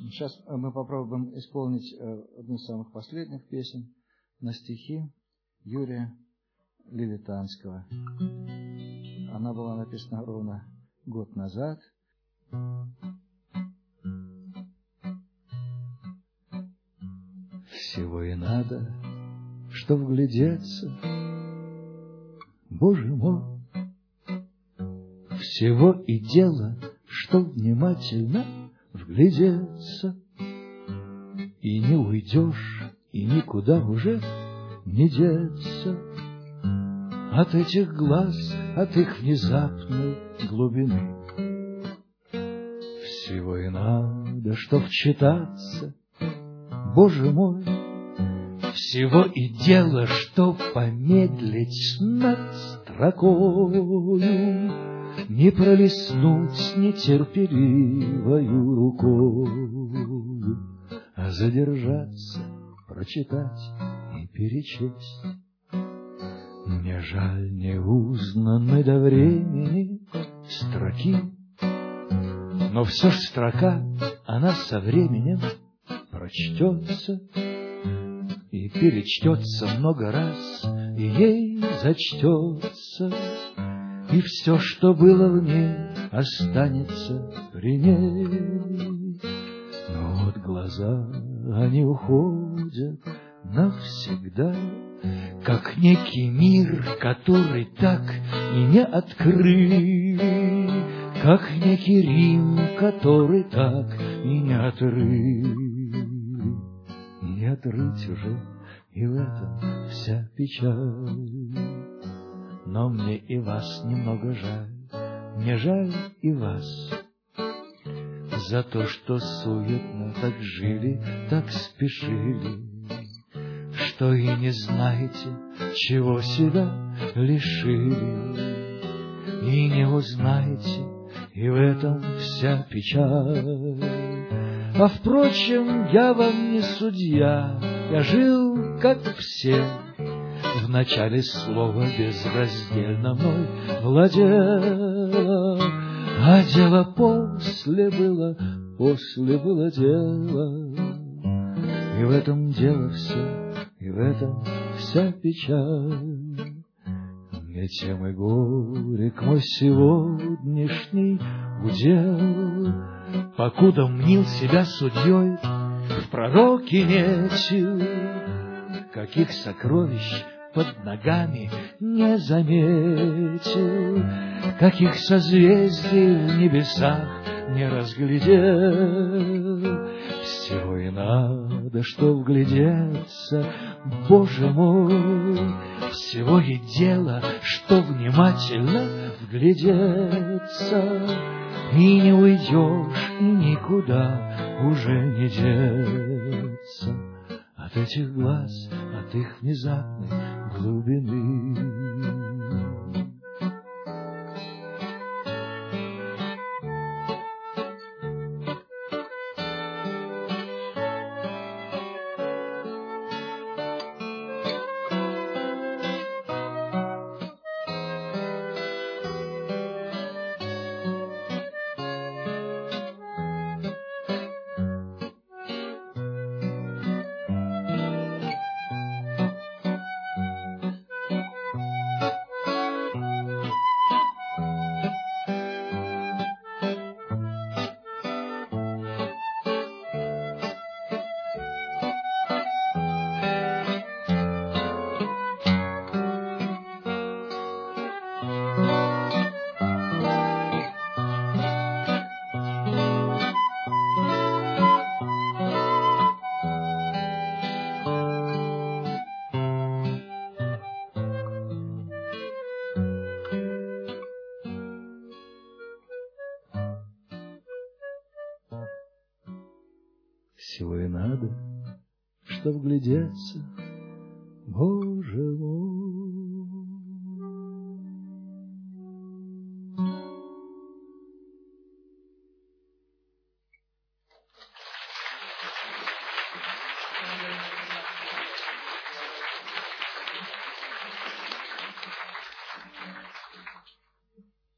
Сейчас мы попробуем исполнить одну из самых последних песен на стихи Юрия Левитанского. Она была написана ровно год назад. Всего и надо, что вглядеться, Боже мой, всего и дело, что внимательно вглядеться, и не уйдешь, и никуда уже не деться от этих глаз, от их внезапной глубины. Всего и надо, что вчитаться, Боже мой, всего и дело, что помедлить над строкою, не пролистнуть нетерпеливою рукою, а задержаться, прочитать и перечесть. Мне жаль неузнанной до времени строки, но все ж строка, она со временем прочтется и перечтется много раз, и ей зачтется, и все, что было в ней, останется при ней. Но вот глаза, они уходят навсегда, как некий мир, который так и не открыли, как некий Рим, который так и не отрыли. Не отрыть уже, и в этом вся печаль. Но мне и вас немного жаль, мне жаль и вас, за то, что суетно так жили, так спешили, что и не знаете, чего себя лишили, и не узнаете, и в этом вся печаль. А впрочем, я вам не судья, я жил, как все, в начале слова безраздельно мной владело, а дело после было дело, и в этом дело все, и в этом вся печаль. Ведь мой горек, мой сегодняшний удел, покуда мнил себя судьей, в пророке метил, каких сокровищ под ногами не заметил, каких созвездий в небесах не разглядел. Всего и надо, что вглядеться, Боже мой, всего и дело, что внимательно вглядеться, и не уйдешь, и никуда уже не деться от этих глаз, от их внезапной глубины. Всего и надо, что вглядеться, Боже мой.